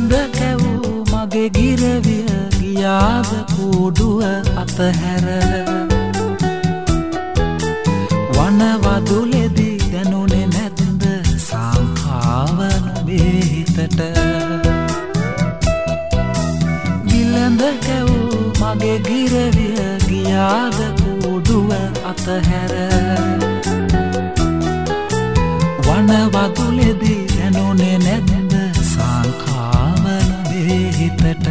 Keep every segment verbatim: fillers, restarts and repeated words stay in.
විලඳ කැවූ මගේ ගිරවිය ගියාද කූඩුව අතහැර වනවදුලෙදී දැනුනේ නැද්ද සංඛාව නුඹේ හිතට විලඳ කැවූ මගේ ගිරවිය ගියාද කූඩුව අතහැර වනවදුලෙදී දැනුනේ නැද්ද සංඛාව නුඹේ හිතට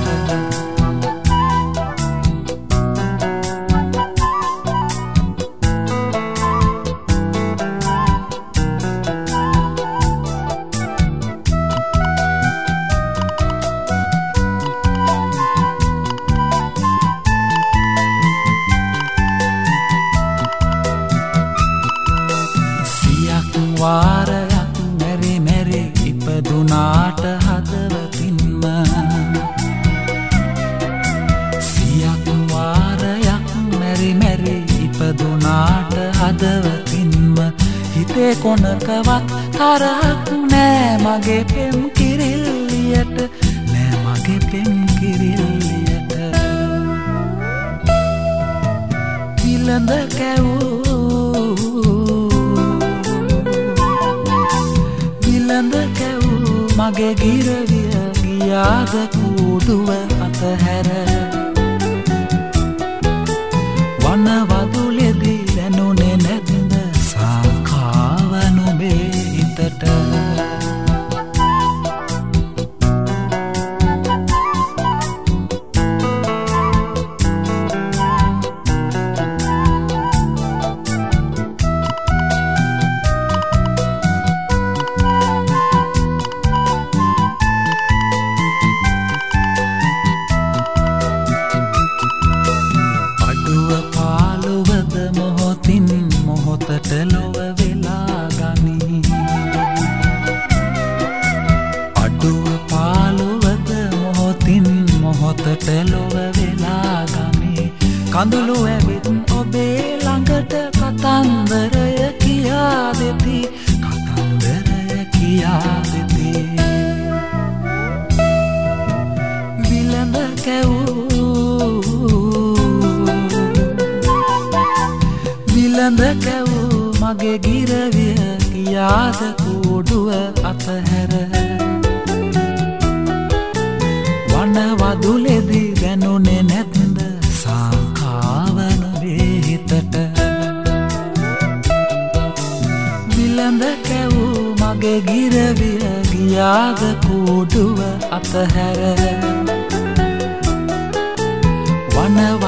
වාරයක් මෙරි මෙරි ඉපදුනාට හදවතින්ම සියක් වාරයක් මෙරි මෙරි ඉපදුනාට හදවතින්ම හිතේ කොනකවත් තරහක් නෑ මගේ පෙම් කිරිල්ලියට නෑ මගේ පෙම් කිරිල්ලියට විලඳ කැවූ විලඳ කැවූ මගේ ගිරවිය ගියාද කූඩුව අතහැර වනවදුලෙදී දැනුනේ නැද්ද සංඛාව නුඹේ හිතට මොහොතට ලොව වෙලා ගනී අඩුව පාළුවද මොහොතින් මොහොතට ලොව වෙලා ගනී කඳුළු ඇවිත් ඔබේ ළඟට කතන්දරය කියා දෙති කතන්දරය කියා දෙති විලඳ කැවූ විලඳ කැවූ මගේ ගිරවිය ගියාද කූඩුව අතහැර වනවදුලෙදී දැනුනේ නැද්ද සංඛාව නුඹේ හිතට විලඳ කැවූ මගේ ගිරවිය ගියාද කූඩුව අතහැර වනව